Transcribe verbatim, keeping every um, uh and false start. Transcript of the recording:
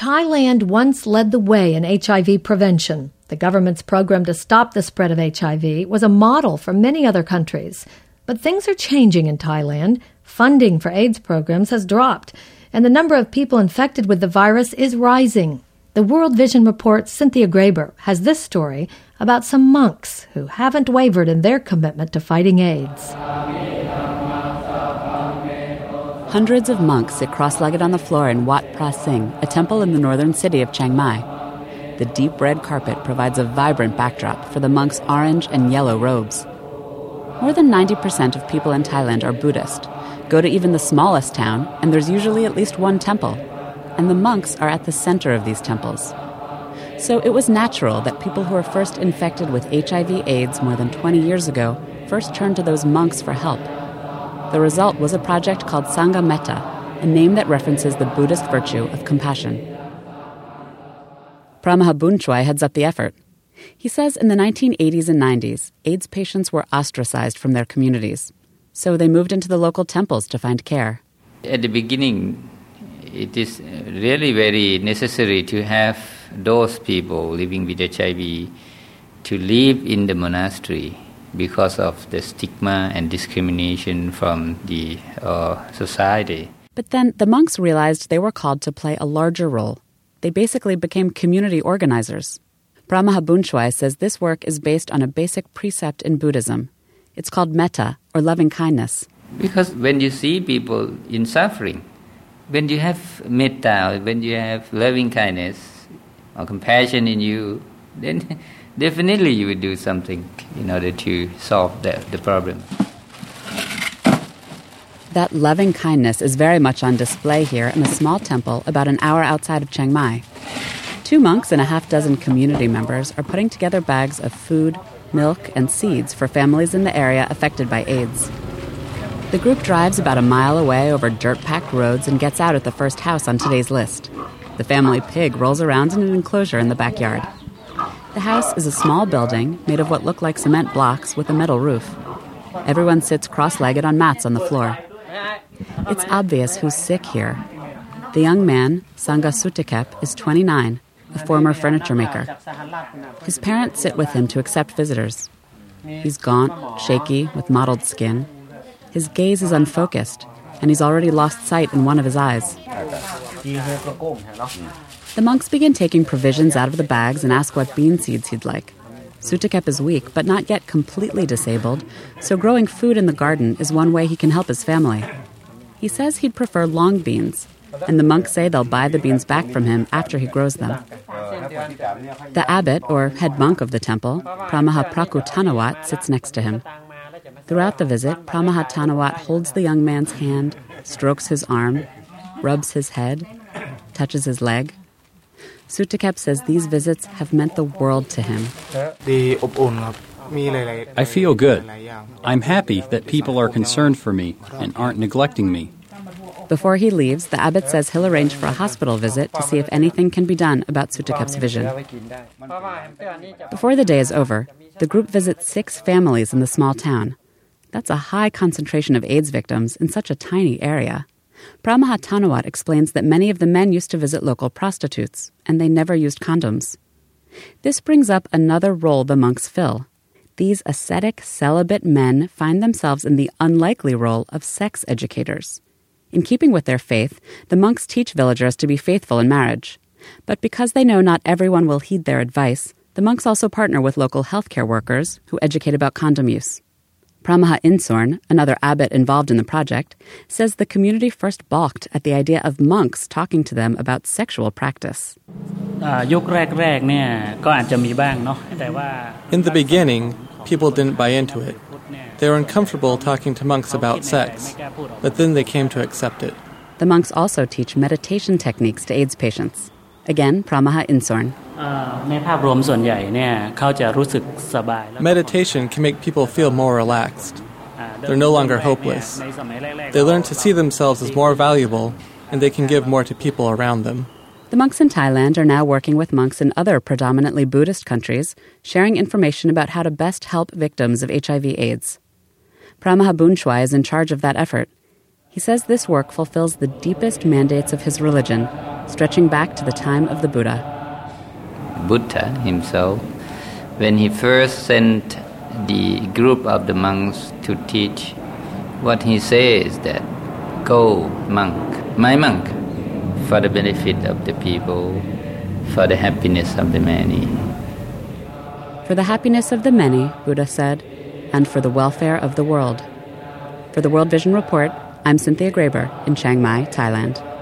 Thailand once led the way in H I V prevention. The government's program to stop the spread of H I V was a model for many other countries. But things are changing in Thailand. Funding for AIDS programs has dropped, and the number of people infected with the virus is rising. The World Vision Report's Cynthia Graber has this story about some monks who haven't wavered in their commitment to fighting AIDS. Hundreds of monks sit cross-legged on the floor in Wat Phra Singh, a temple in the northern city of Chiang Mai. The deep red carpet provides a vibrant backdrop for the monks' orange and yellow robes. More than ninety percent of people in Thailand are Buddhist. Go to even the smallest town, and there's usually at least one temple. And the monks are at the center of these temples. So it was natural that people who were first infected with H I V AIDS more than twenty years ago first turned to those monks for help. The result was a project called Sangha Metta, a name that references the Buddhist virtue of compassion. Pramaha Bunchwai heads up the effort. He says in the nineteen eighties and nineties, AIDS patients were ostracized from their communities. So they moved into the local temples to find care. At the beginning, it is really very necessary to have those people living with H I V to live in the monastery because of the stigma and discrimination from the uh, society. But then the monks realized they were called to play a larger role. They basically became community organizers. Pramaha Bunchwai says this work is based on a basic precept in Buddhism. It's called metta, or loving kindness. Because when you see people in suffering, when you have metta, when you have loving kindness or compassion in you, then definitely you will do something in order to solve the, the problem. That loving kindness is very much on display here in a small temple about an hour outside of Chiang Mai. Two monks and a half dozen community members are putting together bags of food, milk, and seeds for families in the area affected by AIDS. The group drives about a mile away over dirt-packed roads and gets out at the first house on today's list. The family pig rolls around in an enclosure in the backyard. The house is a small building made of what look like cement blocks with a metal roof. Everyone sits cross-legged on mats on the floor. It's obvious who's sick here. The young man, Sangha Sutikep, is twenty-nine, a former furniture maker. His parents sit with him to accept visitors. He's gaunt, shaky, with mottled skin. His gaze is unfocused, and he's already lost sight in one of his eyes. The monks begin taking provisions out of the bags and ask what bean seeds he'd like. Sutikep is weak, but not yet completely disabled, so growing food in the garden is one way he can help his family. He says he'd prefer long beans, and the monks say they'll buy the beans back from him after he grows them. The abbot, or head monk of the temple, Pramaha Prakutanawat, sits next to him. Throughout the visit, Pramaha Tanawat holds the young man's hand, strokes his arm, rubs his head, touches his leg. Sutikep says these visits have meant the world to him. I feel good. I'm happy that people are concerned for me and aren't neglecting me. Before he leaves, the abbot says he'll arrange for a hospital visit to see if anything can be done about Sutikep's vision. Before the day is over, the group visits six families in the small town. That's a high concentration of AIDS victims in such a tiny area. Pramaha Tanawat explains that many of the men used to visit local prostitutes, and they never used condoms. This brings up another role the monks fill. These ascetic, celibate men find themselves in the unlikely role of sex educators. In keeping with their faith, the monks teach villagers to be faithful in marriage. But because they know not everyone will heed their advice, the monks also partner with local healthcare workers who educate about condom use. Pramaha Insorn, another abbot involved in the project, says the community first balked at the idea of monks talking to them about sexual practice. In the beginning, people didn't buy into it. They were uncomfortable talking to monks about sex, but then they came to accept it. The monks also teach meditation techniques to AIDS patients. Again, Pramaha Insorn. Meditation can make people feel more relaxed. They're no longer hopeless. They learn to see themselves as more valuable, and they can give more to people around them. The monks in Thailand are now working with monks in other predominantly Buddhist countries, sharing information about how to best help victims of H I V AIDS. Pramaha Bunchwai is in charge of that effort. He He says this work fulfills the deepest mandates of his religion, stretching back to the time of the Buddha. Buddha himself, when he first sent the group of the monks to teach, what he says is that, go, monk, my monk, for the benefit of the people, for the happiness of the many. For the happiness of the many, Buddha said, and for the welfare of the world. For the World Vision Report, I'm Cynthia Graber in Chiang Mai, Thailand.